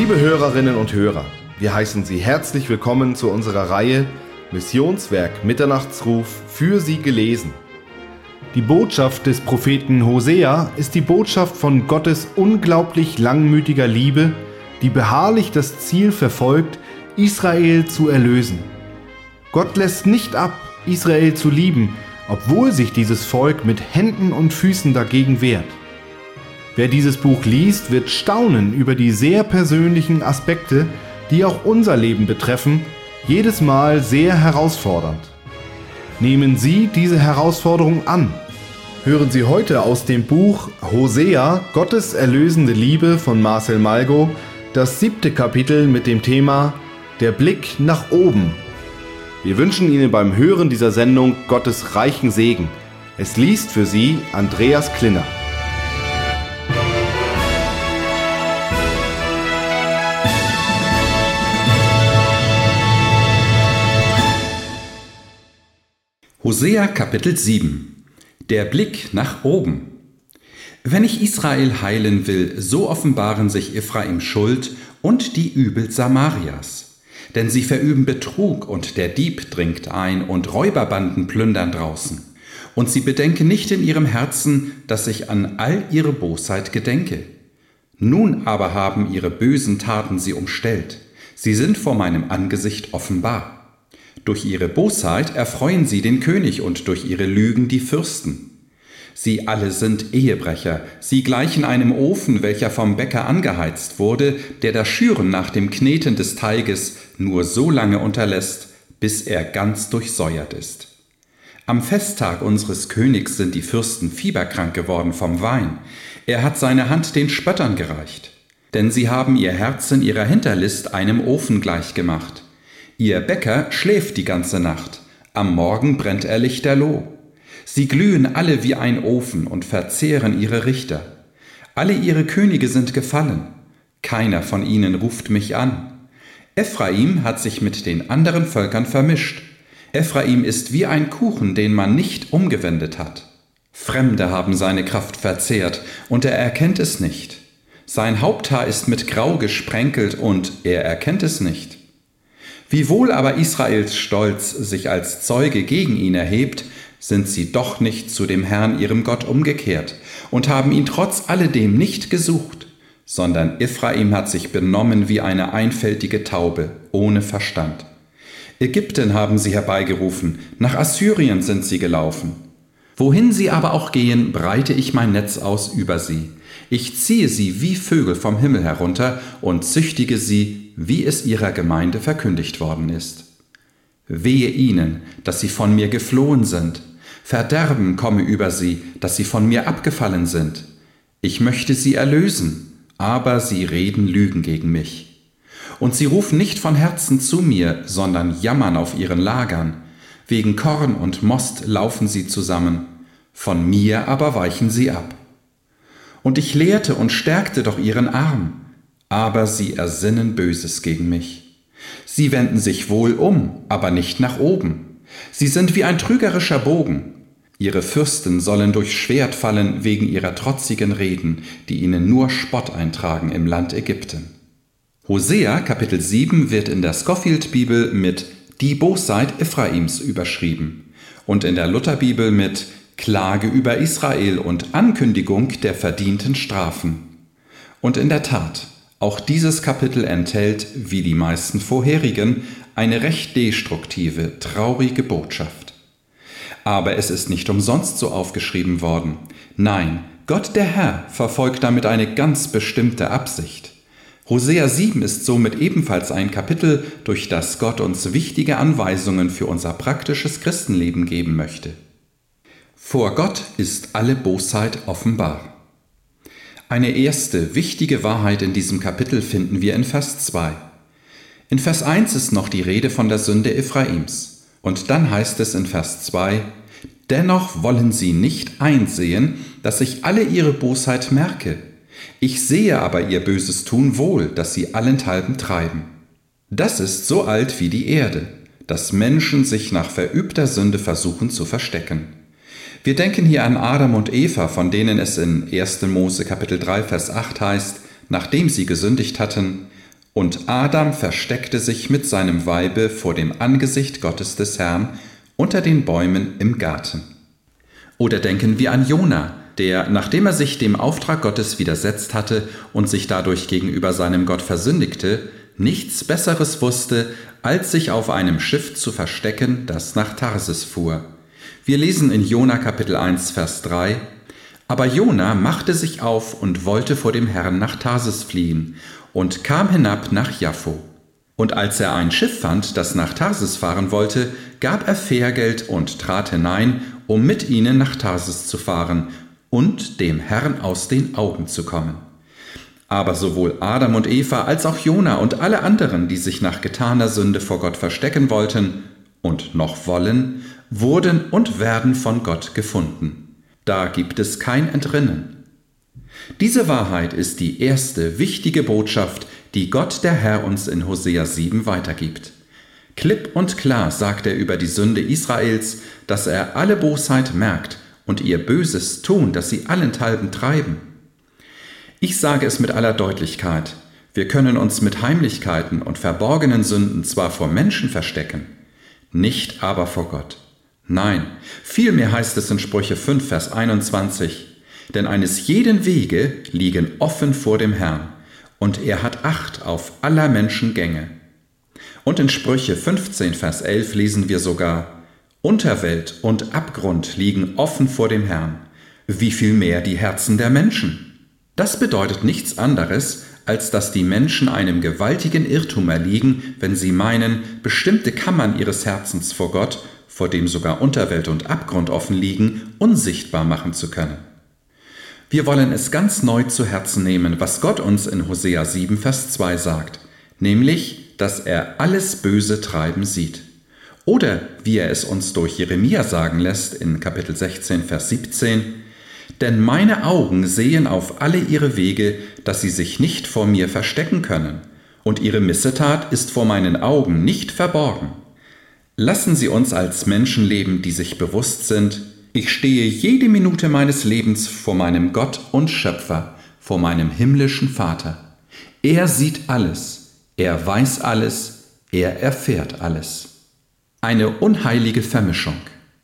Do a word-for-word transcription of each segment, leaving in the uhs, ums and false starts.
Liebe Hörerinnen und Hörer, wir heißen Sie herzlich willkommen zu unserer Reihe Missionswerk Mitternachtsruf für Sie gelesen. Die Botschaft des Propheten Hosea ist die Botschaft von Gottes unglaublich langmütiger Liebe, die beharrlich das Ziel verfolgt, Israel zu erlösen. Gott lässt nicht ab, Israel zu lieben, obwohl sich dieses Volk mit Händen und Füßen dagegen wehrt. Wer dieses Buch liest, wird staunen über die sehr persönlichen Aspekte, die auch unser Leben betreffen, jedes Mal sehr herausfordernd. Nehmen Sie diese Herausforderung an. Hören Sie heute aus dem Buch Hosea, Gottes erlösende Liebe von Marcel Malgo, das siebte Kapitel mit dem Thema Der Blick nach oben. Wir wünschen Ihnen beim Hören dieser Sendung Gottes reichen Segen. Es liest für Sie Andreas Klinner. Hosea Kapitel sieben. Der Blick nach oben. Wenn ich Israel heilen will, so offenbaren sich Ephraim Schuld und die Übel Samarias. Denn sie verüben Betrug und der Dieb dringt ein und Räuberbanden plündern draußen. Und sie bedenken nicht in ihrem Herzen, dass ich an all ihre Bosheit gedenke. Nun aber haben ihre bösen Taten sie umstellt. Sie sind vor meinem Angesicht offenbar. Durch ihre Bosheit erfreuen sie den König und durch ihre Lügen die Fürsten. Sie alle sind Ehebrecher, sie gleichen einem Ofen, welcher vom Bäcker angeheizt wurde, der das Schüren nach dem Kneten des Teiges nur so lange unterlässt, bis er ganz durchsäuert ist. Am Festtag unseres Königs sind die Fürsten fieberkrank geworden vom Wein. Er hat seine Hand den Spöttern gereicht. Denn sie haben ihr Herz in ihrer Hinterlist einem Ofen gleichgemacht. Ihr Bäcker schläft die ganze Nacht, am Morgen brennt er lichterloh. Sie glühen alle wie ein Ofen und verzehren ihre Richter. Alle ihre Könige sind gefallen, keiner von ihnen ruft mich an. Ephraim hat sich mit den anderen Völkern vermischt. Ephraim ist wie ein Kuchen, den man nicht umgewendet hat. Fremde haben seine Kraft verzehrt, und er erkennt es nicht. Sein Haupthaar ist mit Grau gesprenkelt, und er erkennt es nicht. Wiewohl aber Israels Stolz sich als Zeuge gegen ihn erhebt, sind sie doch nicht zu dem Herrn ihrem Gott umgekehrt und haben ihn trotz alledem nicht gesucht, sondern Ephraim hat sich benommen wie eine einfältige Taube, ohne Verstand. Ägypten haben sie herbeigerufen, nach Assyrien sind sie gelaufen. Wohin sie aber auch gehen, breite ich mein Netz aus über sie. Ich ziehe sie wie Vögel vom Himmel herunter und züchtige sie, wie es ihrer Gemeinde verkündigt worden ist. Wehe ihnen, dass sie von mir geflohen sind. Verderben komme über sie, dass sie von mir abgefallen sind. Ich möchte sie erlösen, aber sie reden Lügen gegen mich. Und sie rufen nicht von Herzen zu mir, sondern jammern auf ihren Lagern. Wegen Korn und Most laufen sie zusammen, von mir aber weichen sie ab. Und ich lehrte und stärkte doch ihren Arm, aber sie ersinnen Böses gegen mich. Sie wenden sich wohl um, aber nicht nach oben. Sie sind wie ein trügerischer Bogen. Ihre Fürsten sollen durch Schwert fallen wegen ihrer trotzigen Reden, die ihnen nur Spott eintragen im Land Ägypten. Hosea Kapitel sieben wird in der Scofield-Bibel mit Die Bosheit Ephraims überschrieben und in der Lutherbibel mit Klage über Israel und Ankündigung der verdienten Strafen. Und in der Tat, auch dieses Kapitel enthält, wie die meisten vorherigen, eine recht destruktive, traurige Botschaft. Aber es ist nicht umsonst so aufgeschrieben worden. Nein, Gott der Herr verfolgt damit eine ganz bestimmte Absicht. Hosea sieben ist somit ebenfalls ein Kapitel, durch das Gott uns wichtige Anweisungen für unser praktisches Christenleben geben möchte. Vor Gott ist alle Bosheit offenbar. Eine erste wichtige Wahrheit in diesem Kapitel finden wir in Vers zwei. In Vers eins ist noch die Rede von der Sünde Ephraims. Und dann heißt es in Vers zwei, dennoch wollen sie nicht einsehen, dass ich alle ihre Bosheit merke. Ich sehe aber ihr böses Tun wohl, das sie allenthalben treiben. Das ist so alt wie die Erde, dass Menschen sich nach verübter Sünde versuchen zu verstecken. Wir denken hier an Adam und Eva, von denen es in erster Mose Kapitel drei Vers acht heißt, nachdem sie gesündigt hatten, Und Adam versteckte sich mit seinem Weibe vor dem Angesicht Gottes des Herrn unter den Bäumen im Garten. Oder denken wir an Jona, der, nachdem er sich dem Auftrag Gottes widersetzt hatte und sich dadurch gegenüber seinem Gott versündigte, nichts Besseres wusste, als sich auf einem Schiff zu verstecken, das nach Tarsis fuhr. Wir lesen in Jona Kapitel eins, Vers drei: Aber Jona machte sich auf und wollte vor dem Herrn nach Tarsis fliehen und kam hinab nach Jaffo. Und als er ein Schiff fand, das nach Tarsis fahren wollte, gab er Fährgeld und trat hinein, um mit ihnen nach Tarsis zu fahren und dem Herrn aus den Augen zu kommen. Aber sowohl Adam und Eva als auch Jona und alle anderen, die sich nach getaner Sünde vor Gott verstecken wollten und noch wollen, wurden und werden von Gott gefunden. Da gibt es kein Entrinnen. Diese Wahrheit ist die erste wichtige Botschaft, die Gott der Herr uns in Hosea sieben weitergibt. Klipp und klar sagt er über die Sünde Israels, dass er alle Bosheit merkt und ihr böses Tun, das sie allenthalben treiben. Ich sage es mit aller Deutlichkeit: Wir können uns mit Heimlichkeiten und verborgenen Sünden zwar vor Menschen verstecken, nicht aber vor Gott. Nein, vielmehr heißt es in Sprüche fünf, Vers einundzwanzig: Denn eines jeden Wege liegen offen vor dem Herrn, und er hat Acht auf aller Menschen Gänge. Und in Sprüche fünfzehn, Vers elf lesen wir sogar: Unterwelt und Abgrund liegen offen vor dem Herrn, wie viel mehr die Herzen der Menschen. Das bedeutet nichts anderes, als dass die Menschen einem gewaltigen Irrtum erliegen, wenn sie meinen, bestimmte Kammern ihres Herzens vor Gott, vor dem sogar Unterwelt und Abgrund offen liegen, unsichtbar machen zu können. Wir wollen es ganz neu zu Herzen nehmen, was Gott uns in Hosea sieben, Vers zwei sagt, nämlich, dass er alles böse Treiben sieht. Oder wie er es uns durch Jeremia sagen lässt in Kapitel sechzehn, Vers siebzehn: Denn meine Augen sehen auf alle ihre Wege, dass sie sich nicht vor mir verstecken können, und ihre Missetat ist vor meinen Augen nicht verborgen. Lassen Sie uns als Menschen leben, die sich bewusst sind: Ich stehe jede Minute meines Lebens vor meinem Gott und Schöpfer, vor meinem himmlischen Vater. Er sieht alles, er weiß alles, er erfährt alles. Eine unheilige Vermischung.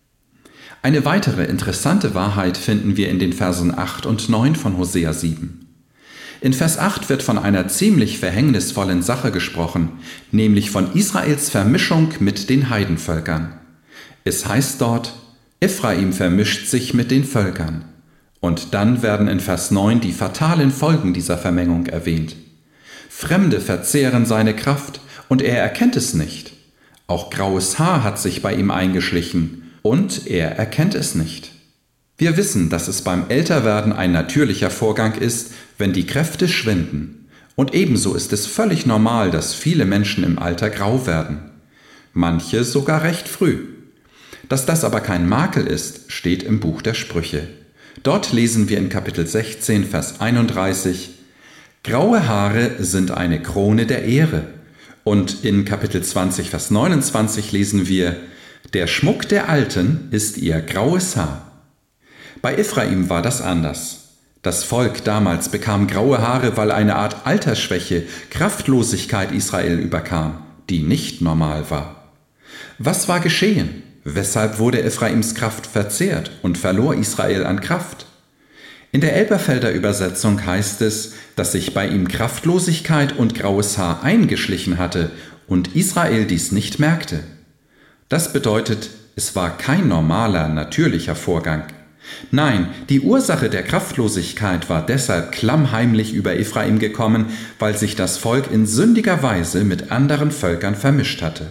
Eine weitere interessante Wahrheit finden wir in den Versen acht und neun von Hosea sieben. In Vers acht wird von einer ziemlich verhängnisvollen Sache gesprochen, nämlich von Israels Vermischung mit den Heidenvölkern. Es heißt dort: Ephraim vermischt sich mit den Völkern. Und dann werden in Vers neun die fatalen Folgen dieser Vermengung erwähnt. Fremde verzehren seine Kraft, und er erkennt es nicht. Auch graues Haar hat sich bei ihm eingeschlichen, und er erkennt es nicht. Wir wissen, dass es beim Älterwerden ein natürlicher Vorgang ist, wenn die Kräfte schwinden. Und ebenso ist es völlig normal, dass viele Menschen im Alter grau werden. Manche sogar recht früh. Dass das aber kein Makel ist, steht im Buch der Sprüche. Dort lesen wir in Kapitel sechzehn, Vers einunddreißig: Graue Haare sind eine Krone der Ehre. Und in Kapitel zwanzig, Vers neunundzwanzig lesen wir: Der Schmuck der Alten ist ihr graues Haar. Bei Ephraim war das anders. Das Volk damals bekam graue Haare, weil eine Art Altersschwäche, Kraftlosigkeit Israel überkam, die nicht normal war. Was war geschehen? Weshalb wurde Ephraims Kraft verzehrt und verlor Israel an Kraft? In der Elberfelder Übersetzung heißt es, dass sich bei ihm Kraftlosigkeit und graues Haar eingeschlichen hatte und Israel dies nicht merkte. Das bedeutet, es war kein normaler, natürlicher Vorgang. Nein, die Ursache der Kraftlosigkeit war deshalb klammheimlich über Ephraim gekommen, weil sich das Volk in sündiger Weise mit anderen Völkern vermischt hatte.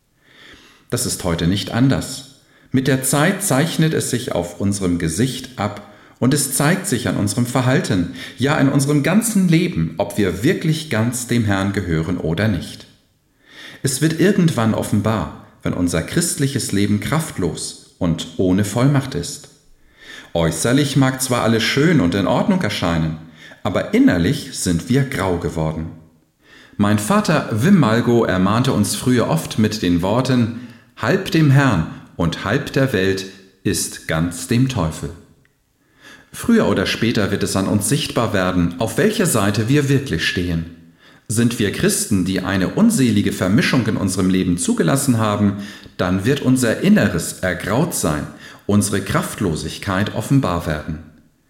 Das ist heute nicht anders. Mit der Zeit zeichnet es sich auf unserem Gesicht ab und es zeigt sich an unserem Verhalten, ja in unserem ganzen Leben, ob wir wirklich ganz dem Herrn gehören oder nicht. Es wird irgendwann offenbar, wenn unser christliches Leben kraftlos und ohne Vollmacht ist. Äußerlich mag zwar alles schön und in Ordnung erscheinen, aber innerlich sind wir grau geworden. Mein Vater Wim Malgo ermahnte uns früher oft mit den Worten: Halb dem Herrn und halb der Welt ist ganz dem Teufel. Früher oder später wird es an uns sichtbar werden, auf welcher Seite wir wirklich stehen. Sind wir Christen, die eine unselige Vermischung in unserem Leben zugelassen haben, dann wird unser Inneres ergraut sein, unsere Kraftlosigkeit offenbar werden.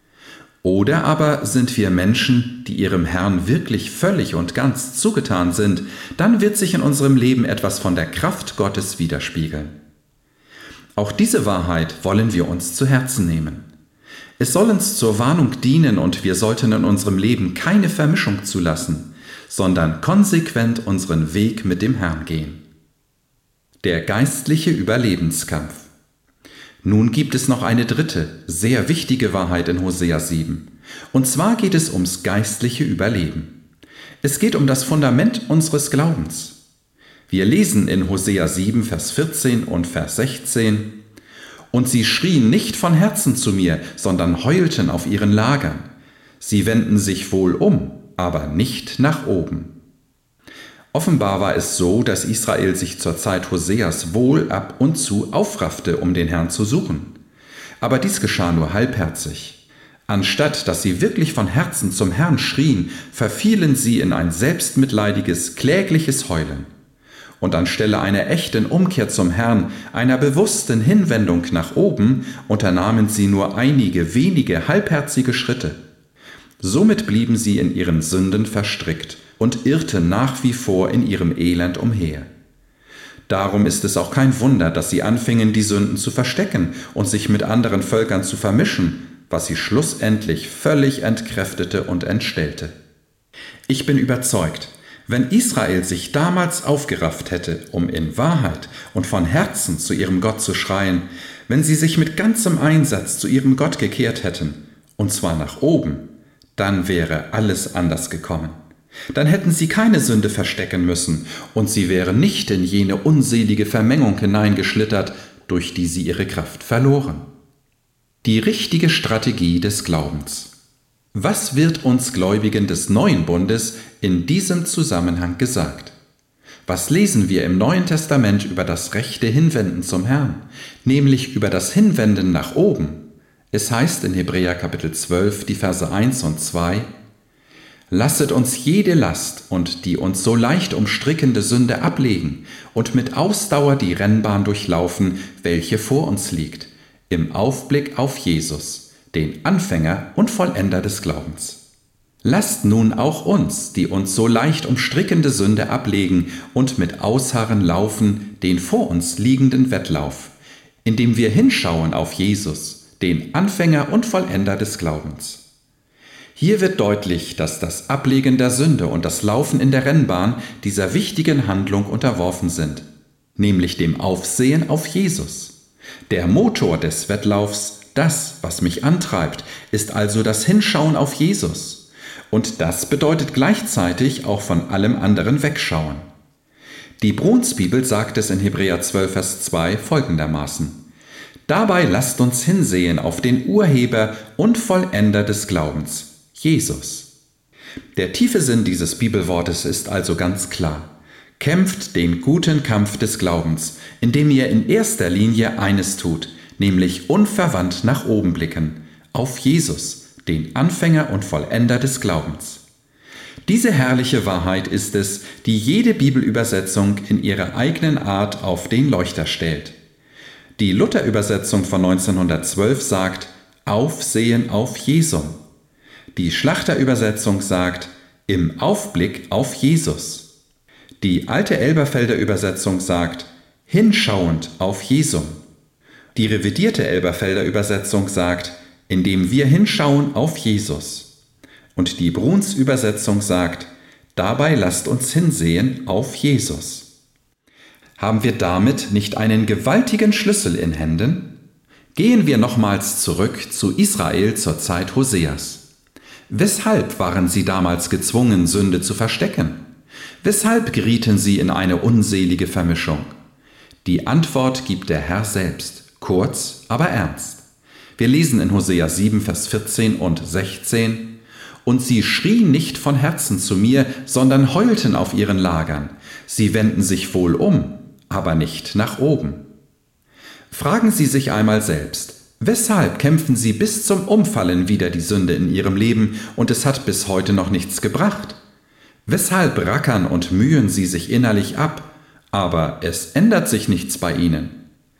Oder aber sind wir Menschen, die ihrem Herrn wirklich völlig und ganz zugetan sind, dann wird sich in unserem Leben etwas von der Kraft Gottes widerspiegeln. Auch diese Wahrheit wollen wir uns zu Herzen nehmen. Es soll uns zur Warnung dienen und wir sollten in unserem Leben keine Vermischung zulassen, sondern konsequent unseren Weg mit dem Herrn gehen. Der geistliche Überlebenskampf. Nun gibt es noch eine dritte, sehr wichtige Wahrheit in Hosea sieben. Und zwar geht es ums geistliche Überleben. Es geht um das Fundament unseres Glaubens. Wir lesen in Hosea sieben, Vers vierzehn und Vers sechzehn: Und sie schrien nicht von Herzen zu mir, sondern heulten auf ihren Lagern. Sie wenden sich wohl um, aber nicht nach oben. Offenbar war es so, dass Israel sich zur Zeit Hoseas wohl ab und zu aufraffte, um den Herrn zu suchen. Aber dies geschah nur halbherzig. Anstatt dass sie wirklich von Herzen zum Herrn schrien, verfielen sie in ein selbstmitleidiges, klägliches Heulen. Und anstelle einer echten Umkehr zum Herrn, einer bewussten Hinwendung nach oben, unternahmen sie nur einige wenige halbherzige Schritte. Somit blieben sie in ihren Sünden verstrickt und irrten nach wie vor in ihrem Elend umher. Darum ist es auch kein Wunder, dass sie anfingen, die Sünden zu verstecken und sich mit anderen Völkern zu vermischen, was sie schlussendlich völlig entkräftete und entstellte. Ich bin überzeugt, wenn Israel sich damals aufgerafft hätte, um in Wahrheit und von Herzen zu ihrem Gott zu schreien, wenn sie sich mit ganzem Einsatz zu ihrem Gott gekehrt hätten, und zwar nach oben, dann wäre alles anders gekommen. Dann hätten sie keine Sünde verstecken müssen und sie wären nicht in jene unselige Vermengung hineingeschlittert, durch die sie ihre Kraft verloren. Die richtige Strategie des Glaubens. Was wird uns Gläubigen des Neuen Bundes in diesem Zusammenhang gesagt? Was lesen wir im Neuen Testament über das rechte Hinwenden zum Herrn, nämlich über das Hinwenden nach oben? Es heißt in Hebräer Kapitel zwölf, die Verse eins und zwei: Lasset uns jede Last und die uns so leicht umstrickende Sünde ablegen und mit Ausdauer die Rennbahn durchlaufen, welche vor uns liegt, im Aufblick auf Jesus, den Anfänger und Vollender des Glaubens. Lasst nun auch uns, die uns so leicht umstrickende Sünde ablegen und mit Ausharren laufen, den vor uns liegenden Wettlauf, indem wir hinschauen auf Jesus, den Anfänger und Vollender des Glaubens. Hier wird deutlich, dass das Ablegen der Sünde und das Laufen in der Rennbahn dieser wichtigen Handlung unterworfen sind, nämlich dem Aufsehen auf Jesus. Der Motor des Wettlaufs, das, was mich antreibt, ist also das Hinschauen auf Jesus. Und das bedeutet gleichzeitig auch von allem anderen wegschauen. Die Brunsbibel sagt es in Hebräer zwölf, Vers zwei folgendermaßen: Dabei lasst uns hinsehen auf den Urheber und Vollender des Glaubens, Jesus. Der tiefe Sinn dieses Bibelwortes ist also ganz klar. Kämpft den guten Kampf des Glaubens, indem ihr in erster Linie eines tut, nämlich unverwandt nach oben blicken, auf Jesus, den Anfänger und Vollender des Glaubens. Diese herrliche Wahrheit ist es, die jede Bibelübersetzung in ihrer eigenen Art auf den Leuchter stellt. Die Luther-Übersetzung von neunzehnhundertzwölf sagt: Aufsehen auf Jesum. Die Schlachter-Übersetzung sagt: Im Aufblick auf Jesus. Die alte Elberfelder Übersetzung sagt: Hinschauend auf Jesum. Die revidierte Elberfelder Übersetzung sagt: Indem wir hinschauen auf Jesus. Und die Bruns Übersetzung sagt: Dabei lasst uns hinsehen auf Jesus. Haben wir damit nicht einen gewaltigen Schlüssel in Händen? Gehen wir nochmals zurück zu Israel zur Zeit Hoseas. Weshalb waren sie damals gezwungen, Sünde zu verstecken? Weshalb gerieten sie in eine unselige Vermischung? Die Antwort gibt der Herr selbst, kurz, aber ernst. Wir lesen in Hosea sieben, Vers vierzehn und sechzehn: Und sie schrien nicht von Herzen zu mir, sondern heulten auf ihren Lagern. Sie wenden sich wohl um, aber nicht nach oben. Fragen Sie sich einmal selbst, weshalb kämpfen Sie bis zum Umfallen wider die Sünde in Ihrem Leben und es hat bis heute noch nichts gebracht? Weshalb rackern und mühen sie sich innerlich ab, aber es ändert sich nichts bei ihnen?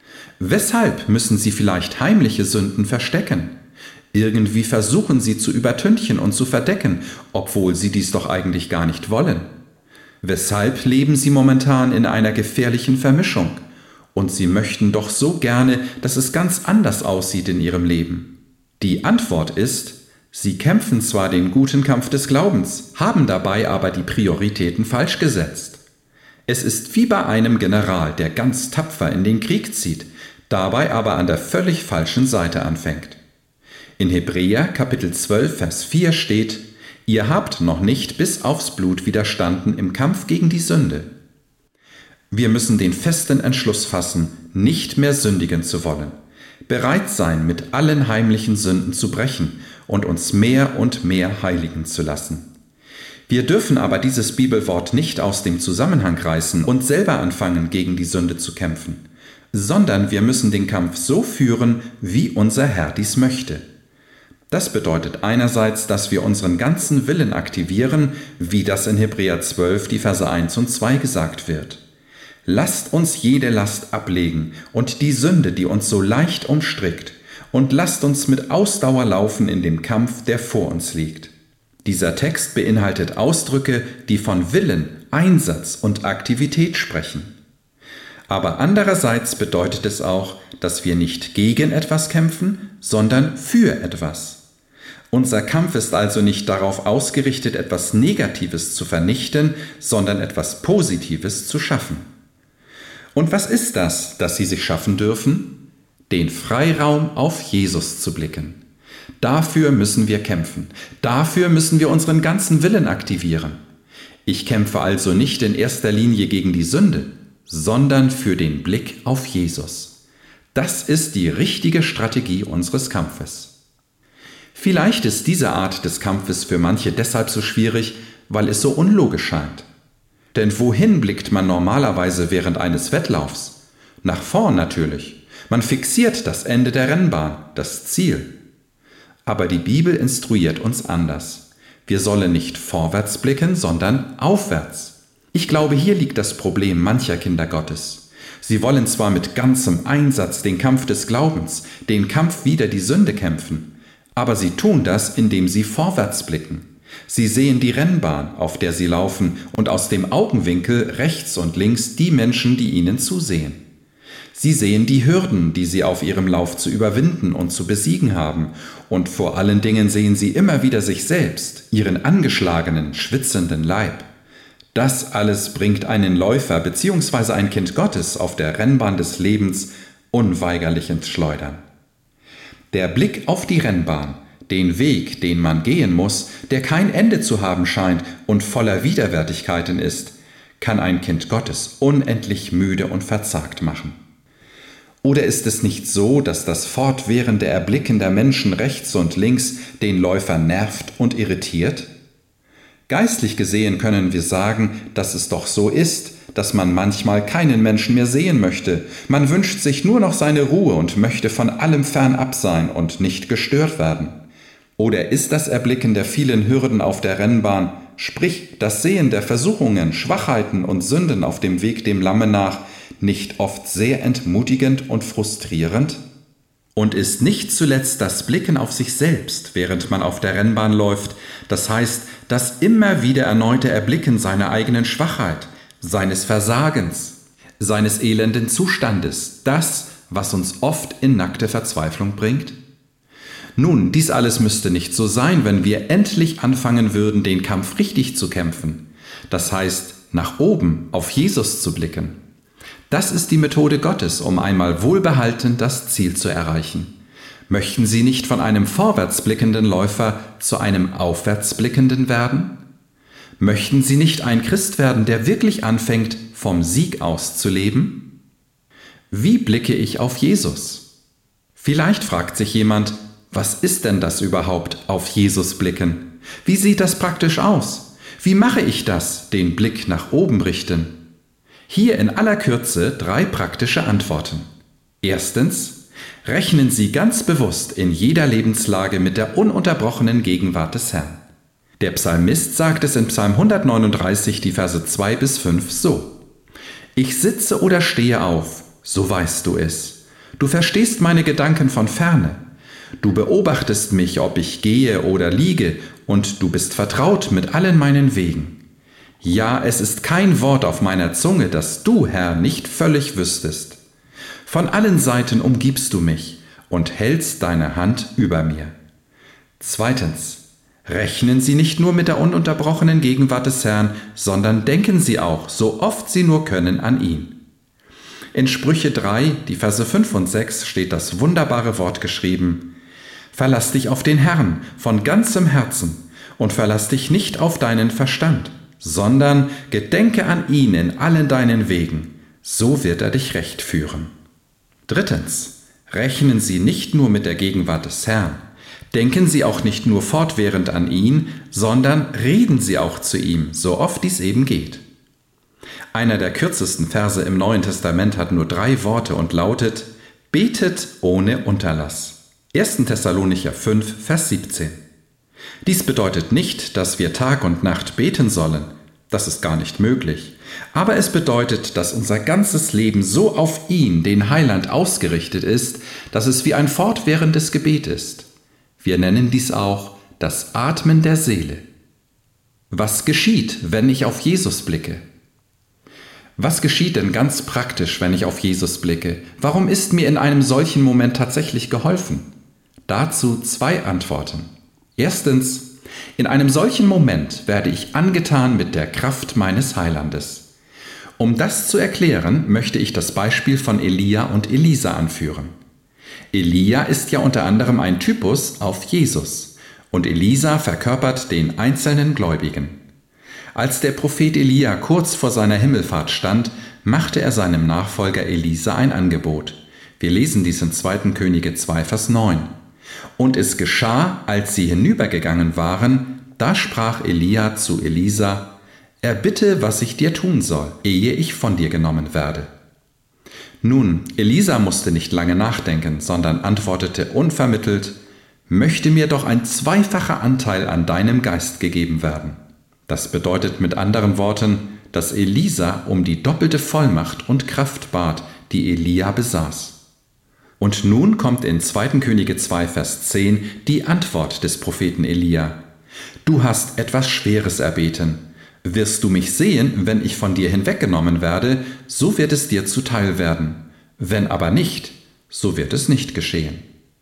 Weshalb müssen sie vielleicht heimliche Sünden verstecken? Irgendwie versuchen sie zu übertünchen und zu verdecken, obwohl sie dies doch eigentlich gar nicht wollen. Weshalb leben sie momentan in einer gefährlichen Vermischung? Und sie möchten doch so gerne, dass es ganz anders aussieht in ihrem Leben. Die Antwort ist, sie kämpfen zwar den guten Kampf des Glaubens, haben dabei aber die Prioritäten falsch gesetzt. Es ist wie bei einem General, der ganz tapfer in den Krieg zieht, dabei aber an der völlig falschen Seite anfängt. In Hebräer Kapitel zwölf, Vers vier steht: Ihr habt noch nicht bis aufs Blut widerstanden im Kampf gegen die Sünde. Wir müssen den festen Entschluss fassen, nicht mehr sündigen zu wollen, bereit sein, mit allen heimlichen Sünden zu brechen und uns mehr und mehr heiligen zu lassen. Wir dürfen aber dieses Bibelwort nicht aus dem Zusammenhang reißen und selber anfangen, gegen die Sünde zu kämpfen, sondern wir müssen den Kampf so führen, wie unser Herr dies möchte. Das bedeutet einerseits, dass wir unseren ganzen Willen aktivieren, wie das in Hebräer zwölf, die Verse eins und zwei gesagt wird. Lasst uns jede Last ablegen und die Sünde, die uns so leicht umstrickt, und lasst uns mit Ausdauer laufen in dem Kampf, der vor uns liegt. Dieser Text beinhaltet Ausdrücke, die von Willen, Einsatz und Aktivität sprechen. Aber andererseits bedeutet es auch, dass wir nicht gegen etwas kämpfen, sondern für etwas. Unser Kampf ist also nicht darauf ausgerichtet, etwas Negatives zu vernichten, sondern etwas Positives zu schaffen. Und was ist das, das Sie sich schaffen dürfen? Den Freiraum auf Jesus zu blicken. Dafür müssen wir kämpfen. Dafür müssen wir unseren ganzen Willen aktivieren. Ich kämpfe also nicht in erster Linie gegen die Sünde, sondern für den Blick auf Jesus. Das ist die richtige Strategie unseres Kampfes. Vielleicht ist diese Art des Kampfes für manche deshalb so schwierig, weil es so unlogisch scheint. Denn wohin blickt man normalerweise während eines Wettlaufs? Nach vorn natürlich. Man fixiert das Ende der Rennbahn, das Ziel. Aber die Bibel instruiert uns anders. Wir sollen nicht vorwärts blicken, sondern aufwärts. Ich glaube, hier liegt das Problem mancher Kinder Gottes. Sie wollen zwar mit ganzem Einsatz den Kampf des Glaubens, den Kampf wider die Sünde kämpfen, aber sie tun das, indem sie vorwärts blicken. Sie sehen die Rennbahn, auf der sie laufen, und aus dem Augenwinkel rechts und links die Menschen, die ihnen zusehen. Sie sehen die Hürden, die sie auf ihrem Lauf zu überwinden und zu besiegen haben, und vor allen Dingen sehen sie immer wieder sich selbst, ihren angeschlagenen, schwitzenden Leib. Das alles bringt einen Läufer bzw. ein Kind Gottes auf der Rennbahn des Lebens unweigerlich ins Schleudern. Der Blick auf die Rennbahn, den Weg, den man gehen muss, der kein Ende zu haben scheint und voller Widerwärtigkeiten ist, kann ein Kind Gottes unendlich müde und verzagt machen. Oder ist es nicht so, dass das fortwährende Erblicken der Menschen rechts und links den Läufer nervt und irritiert? Geistlich gesehen können wir sagen, dass es doch so ist, dass man manchmal keinen Menschen mehr sehen möchte. Man wünscht sich nur noch seine Ruhe und möchte von allem fernab sein und nicht gestört werden. Oder ist das Erblicken der vielen Hürden auf der Rennbahn, sprich das Sehen der Versuchungen, Schwachheiten und Sünden auf dem Weg dem Lamme nach, nicht oft sehr entmutigend und frustrierend? Und ist nicht zuletzt das Blicken auf sich selbst, während man auf der Rennbahn läuft, das heißt, das immer wieder erneute Erblicken seiner eigenen Schwachheit, seines Versagens, seines elenden Zustandes, das, was uns oft in nackte Verzweiflung bringt? Nun, dies alles müsste nicht so sein, wenn wir endlich anfangen würden, den Kampf richtig zu kämpfen. Das heißt, nach oben, auf Jesus zu blicken. Das ist die Methode Gottes, um einmal wohlbehalten das Ziel zu erreichen. Möchten Sie nicht von einem vorwärtsblickenden Läufer zu einem aufwärtsblickenden werden? Möchten Sie nicht ein Christ werden, der wirklich anfängt, vom Sieg aus zu leben? Wie blicke ich auf Jesus? Vielleicht fragt sich jemand, was ist denn das überhaupt, auf Jesus blicken? Wie sieht das praktisch aus? Wie mache ich das, den Blick nach oben richten? Hier in aller Kürze drei praktische Antworten. Erstens, rechnen Sie ganz bewusst in jeder Lebenslage mit der ununterbrochenen Gegenwart des Herrn. Der Psalmist sagt es in Psalm hundertneununddreißig, die Verse zwei bis fünf so: Ich sitze oder stehe auf, so weißt du es. Du verstehst meine Gedanken von ferne. Du beobachtest mich, ob ich gehe oder liege, und du bist vertraut mit allen meinen Wegen. Ja, es ist kein Wort auf meiner Zunge, das du, Herr, nicht völlig wüsstest. Von allen Seiten umgibst du mich und hältst deine Hand über mir. Zweitens: Rechnen Sie nicht nur mit der ununterbrochenen Gegenwart des Herrn, sondern denken Sie auch, so oft Sie nur können, an ihn. In Sprüche drei, die Verse fünf und sechs steht das wunderbare Wort geschrieben: Verlass dich auf den Herrn von ganzem Herzen und verlass dich nicht auf deinen Verstand, sondern gedenke an ihn in allen deinen Wegen, so wird er dich recht führen. Drittens: Rechnen Sie nicht nur mit der Gegenwart des Herrn. Denken Sie auch nicht nur fortwährend an ihn, sondern reden Sie auch zu ihm, so oft dies eben geht. Einer der kürzesten Verse im Neuen Testament hat nur drei Worte und lautet: Betet ohne Unterlass. erster Thessalonicher fünf, Vers siebzehn. Dies bedeutet nicht, dass wir Tag und Nacht beten sollen. Das ist gar nicht möglich. Aber es bedeutet, dass unser ganzes Leben so auf ihn, den Heiland, ausgerichtet ist, dass es wie ein fortwährendes Gebet ist. Wir nennen dies auch das Atmen der Seele. Was geschieht, wenn ich auf Jesus blicke? Was geschieht denn ganz praktisch, wenn ich auf Jesus blicke? Warum ist mir in einem solchen Moment tatsächlich geholfen? Dazu zwei Antworten. Erstens: In einem solchen Moment werde ich angetan mit der Kraft meines Heilandes. Um das zu erklären, möchte ich das Beispiel von Elia und Elisa anführen. Elia ist ja unter anderem ein Typus auf Jesus und Elisa verkörpert den einzelnen Gläubigen. Als der Prophet Elia kurz vor seiner Himmelfahrt stand, machte er seinem Nachfolger Elisa ein Angebot. Wir lesen dies in zweiter Könige zwei, Vers neun. Und es geschah, als sie hinübergegangen waren, da sprach Elia zu Elisa: Erbitte, was ich dir tun soll, ehe ich von dir genommen werde. Nun, Elisa musste nicht lange nachdenken, sondern antwortete unvermittelt: Möchte mir doch ein zweifacher Anteil an deinem Geist gegeben werden. Das bedeutet mit anderen Worten, dass Elisa um die doppelte Vollmacht und Kraft bat, die Elia besaß. Und nun kommt in zweiter Könige zwei, Vers zehn die Antwort des Propheten Elia: Du hast etwas Schweres erbeten. Wirst du mich sehen, wenn ich von dir hinweggenommen werde, so wird es dir zuteil werden. Wenn aber nicht, so wird es nicht geschehen.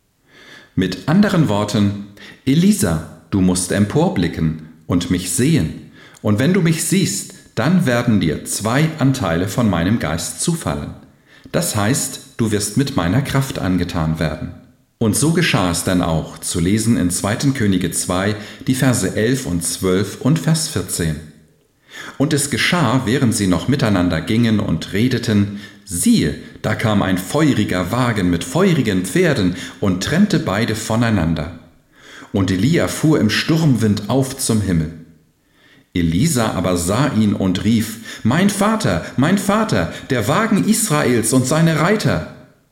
Mit anderen Worten: Elisa, du musst emporblicken und mich sehen. Und wenn du mich siehst, dann werden dir zwei Anteile von meinem Geist zufallen. Das heißt, du wirst mit meiner Kraft angetan werden. Und so geschah es dann auch, zu lesen in zweiter Könige zwei, die Verse elf und zwölf und Vers vierzehn. Und es geschah, während sie noch miteinander gingen und redeten, siehe, da kam ein feuriger Wagen mit feurigen Pferden und trennte beide voneinander. Und Elia fuhr im Sturmwind auf zum Himmel. Elisa aber sah ihn und rief: Mein Vater, mein Vater, der Wagen Israels und seine Reiter!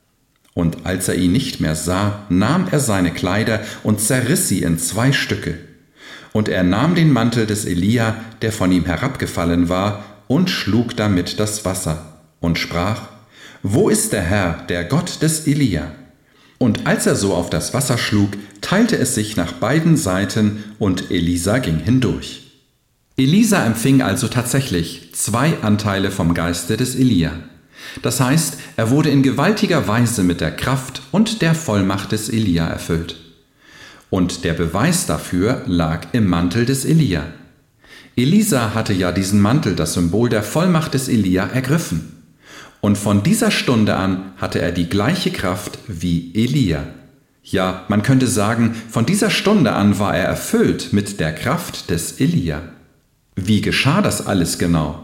Und als er ihn nicht mehr sah, nahm er seine Kleider und zerriss sie in zwei Stücke. Und er nahm den Mantel des Elia, der von ihm herabgefallen war, und schlug damit das Wasser und sprach: Wo ist der Herr, der Gott des Elia? Und als er so auf das Wasser schlug, teilte es sich nach beiden Seiten, und Elisa ging hindurch. Elisa empfing also tatsächlich zwei Anteile vom Geiste des Elia. Das heißt, er wurde in gewaltiger Weise mit der Kraft und der Vollmacht des Elia erfüllt. Und der Beweis dafür lag im Mantel des Elia. Elisa hatte ja diesen Mantel, das Symbol der Vollmacht des Elia, ergriffen. Und von dieser Stunde an hatte er die gleiche Kraft wie Elia. Ja, man könnte sagen, von dieser Stunde an war er erfüllt mit der Kraft des Elia. Wie geschah das alles genau?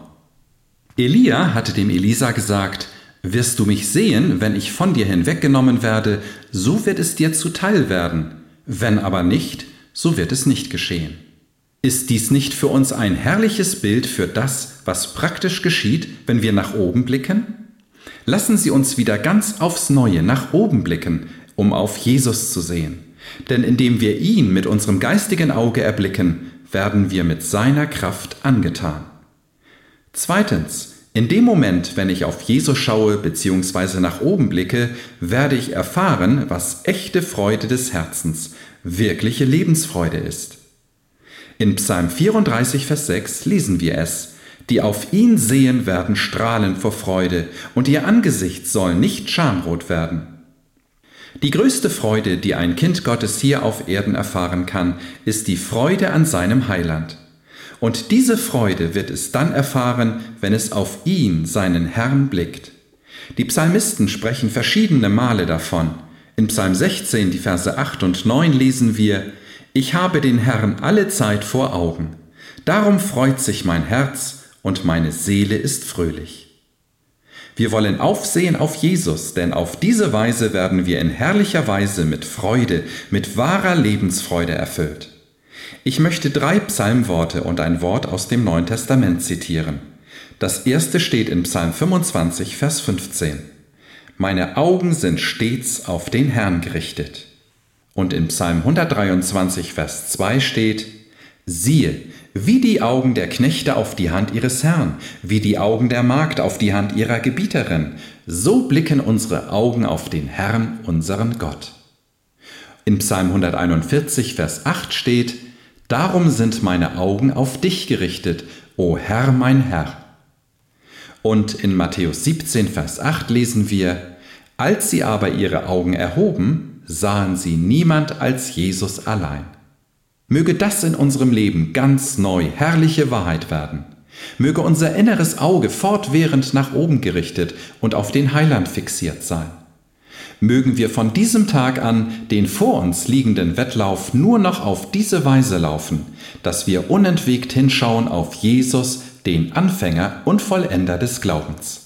Elia hatte dem Elisa gesagt: Wirst du mich sehen, wenn ich von dir hinweggenommen werde, so wird es dir zuteil werden. Wenn aber nicht, so wird es nicht geschehen. Ist dies nicht für uns ein herrliches Bild für das, was praktisch geschieht, wenn wir nach oben blicken? Lassen Sie uns wieder ganz aufs Neue nach oben blicken, um auf Jesus zu sehen. Denn indem wir ihn mit unserem geistigen Auge erblicken, werden wir mit seiner Kraft angetan. Zweitens, in dem Moment, wenn ich auf Jesus schaue bzw. nach oben blicke, werde ich erfahren, was echte Freude des Herzens, wirkliche Lebensfreude ist. In Psalm vierunddreißig, Vers sechs lesen wir es: Die auf ihn sehen, werden strahlen vor Freude, und ihr Angesicht soll nicht schamrot werden. Die größte Freude, die ein Kind Gottes hier auf Erden erfahren kann, ist die Freude an seinem Heiland. Und diese Freude wird es dann erfahren, wenn es auf ihn, seinen Herrn, blickt. Die Psalmisten sprechen verschiedene Male davon. In Psalm sechzehn, die Verse acht und neun lesen wir: Ich habe den Herrn alle Zeit vor Augen. Darum freut sich mein Herz und meine Seele ist fröhlich. Wir wollen aufsehen auf Jesus, denn auf diese Weise werden wir in herrlicher Weise mit Freude, mit wahrer Lebensfreude erfüllt. Ich möchte drei Psalmworte und ein Wort aus dem Neuen Testament zitieren. Das erste steht in Psalm fünfundzwanzig, Vers fünfzehn. Meine Augen sind stets auf den Herrn gerichtet. Und in Psalm hundertdreiundzwanzig, Vers zwei steht: Siehe, wie die Augen der Knechte auf die Hand ihres Herrn, wie die Augen der Magd auf die Hand ihrer Gebieterin, so blicken unsere Augen auf den Herrn, unseren Gott. In Psalm hunderteinundvierzig, Vers acht steht: Darum sind meine Augen auf dich gerichtet, o Herr, mein Herr. Und in Matthäus siebzehn, Vers acht lesen wir: Als sie aber ihre Augen erhoben, sahen sie niemand als Jesus allein. Möge das in unserem Leben ganz neu, herrliche Wahrheit werden. Möge unser inneres Auge fortwährend nach oben gerichtet und auf den Heiland fixiert sein. Mögen wir von diesem Tag an den vor uns liegenden Wettlauf nur noch auf diese Weise laufen, dass wir unentwegt hinschauen auf Jesus, den Anfänger und Vollender des Glaubens.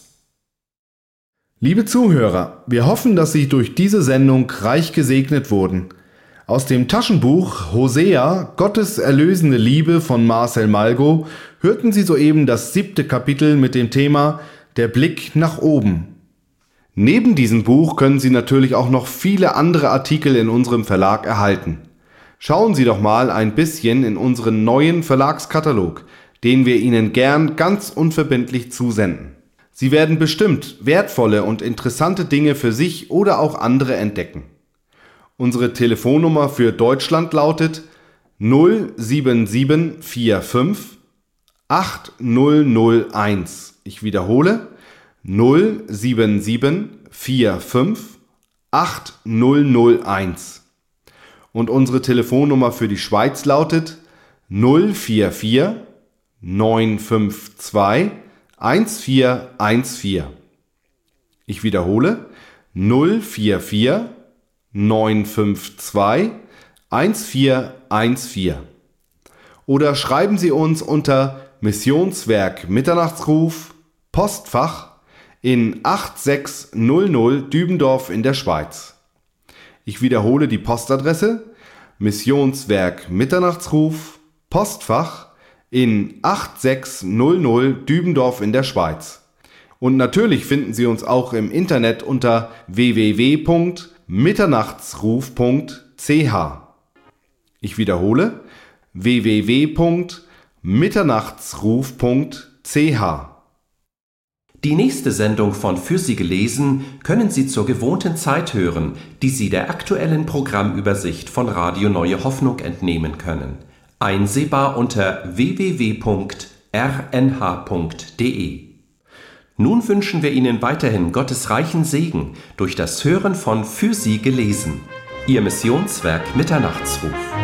Liebe Zuhörer, wir hoffen, dass Sie durch diese Sendung reich gesegnet wurden. Aus dem Taschenbuch Hosea, Gottes erlösende Liebe von Marcel Malgo, hörten Sie soeben das siebte Kapitel mit dem Thema Der Blick nach oben. Neben diesem Buch können Sie natürlich auch noch viele andere Artikel in unserem Verlag erhalten. Schauen Sie doch mal ein bisschen in unseren neuen Verlagskatalog, den wir Ihnen gern ganz unverbindlich zusenden. Sie werden bestimmt wertvolle und interessante Dinge für sich oder auch andere entdecken. Unsere Telefonnummer für Deutschland lautet null sieben sieben vier fünf acht null null eins. Ich wiederhole: null sieben sieben vier fünf acht null null eins. Und unsere Telefonnummer für die Schweiz lautet null vier vier neun fünf zwei eins vier eins vier. Ich wiederhole: null vier vier neun fünf zwei eins vier eins vier. Oder schreiben Sie uns unter Missionswerk Mitternachtsruf, Postfach in acht sechs null null Dübendorf in der Schweiz. Ich wiederhole die Postadresse: Missionswerk Mitternachtsruf, Postfach in acht sechs null null Dübendorf in der Schweiz. Und natürlich finden Sie uns auch im Internet unter w w w punkt mitternachtsruf punkt c h. Ich wiederhole: w w w punkt mitternachtsruf punkt c h. Die nächste Sendung von Für Sie gelesen können Sie zur gewohnten Zeit hören, die Sie der aktuellen Programmübersicht von Radio Neue Hoffnung entnehmen können. Einsehbar unter w w w punkt r n h punkt d e. Nun wünschen wir Ihnen weiterhin Gottes reichen Segen durch das Hören von Für Sie gelesen. Ihr Missionswerk Mitternachtsruf.